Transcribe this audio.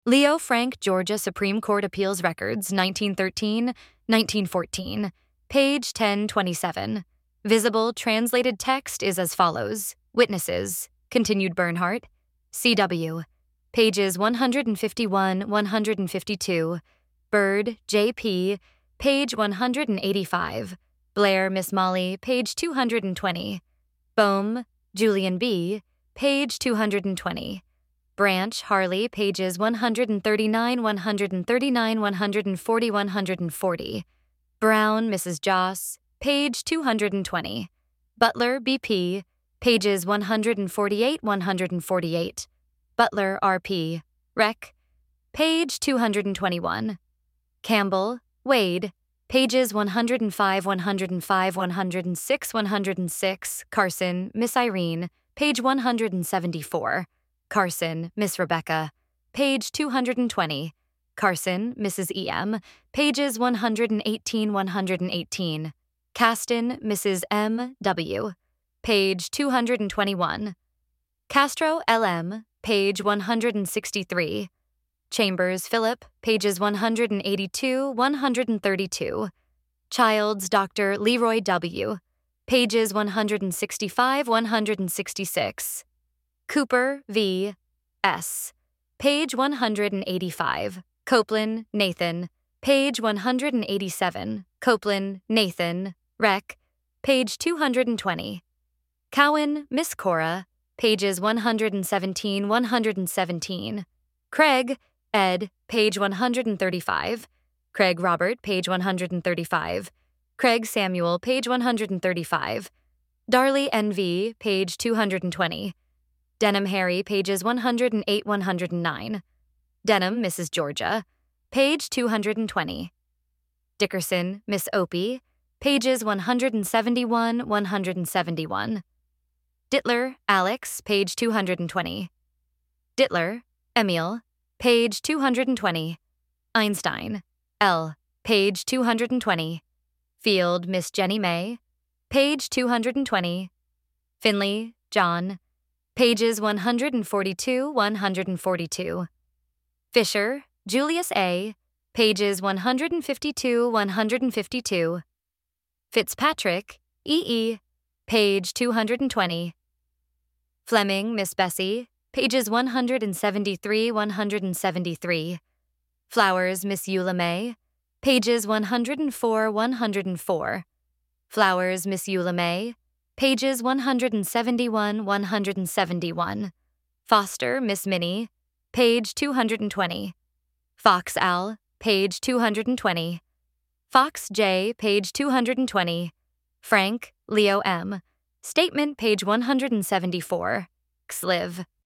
Leo Frank, Georgia Supreme Court Appeals Records, 1913-1914, page 1027. Visible translated text is as follows. Witnesses, continued Bernhardt. C.W. Pages 151-152. Bird, J.P., page 185. Blair, Miss Molly, page 220. Boehm, Julian B., page 220. Branch, Harley, pages 139, 139, 140, 140. Brown, Mrs. Joss, page 220. Butler, B.P., pages 148, 148. Butler, R.P., Rec., page 221. Campbell, Wade, pages 105, 105, 106, 106. Carson, Miss Irene, page 174. Carson, Miss Rebecca, page 220. Carson, Mrs. E.M., pages 118, 118. Caston, Mrs. M.W., page 221. Castro, L.M., page 163. Chambers, Philip, pages 182, 132. Childs, Dr. Leroy W., pages 165, 166. Cooper, V. S., page 185. Copeland, Nathan, page 187. Copeland, Nathan, Rec., page 220. Cowan, Miss Cora, pages 117, 117. Craig, Ed, page 135. Craig Robert, page 135. Craig Samuel, page 135. Darley N.V., page 220. Denham Harry, pages 108, 109. Denham, Mrs. Georgia, page 220. Dickerson, Miss Opie, pages 171, 171. Dittler, Alex, page 220. Dittler, Emil, page 220. Einstein, L., page 220. Field, Miss Jenny May, page 220. Finley, John, pages 142, 142. Fisher, Julius A., pages 152, 152. Fitzpatrick, E.E., page 220. Fleming, Miss Bessie, pages 173, 173. Flowers, Miss Eula May, pages 104, 104. Flowers, Miss Eula May, pages 171, 171. Foster, Miss Minnie, page 220. Fox Al, page 220. Fox J., page 220. Frank, Leo M., statement, page 174. Xliv.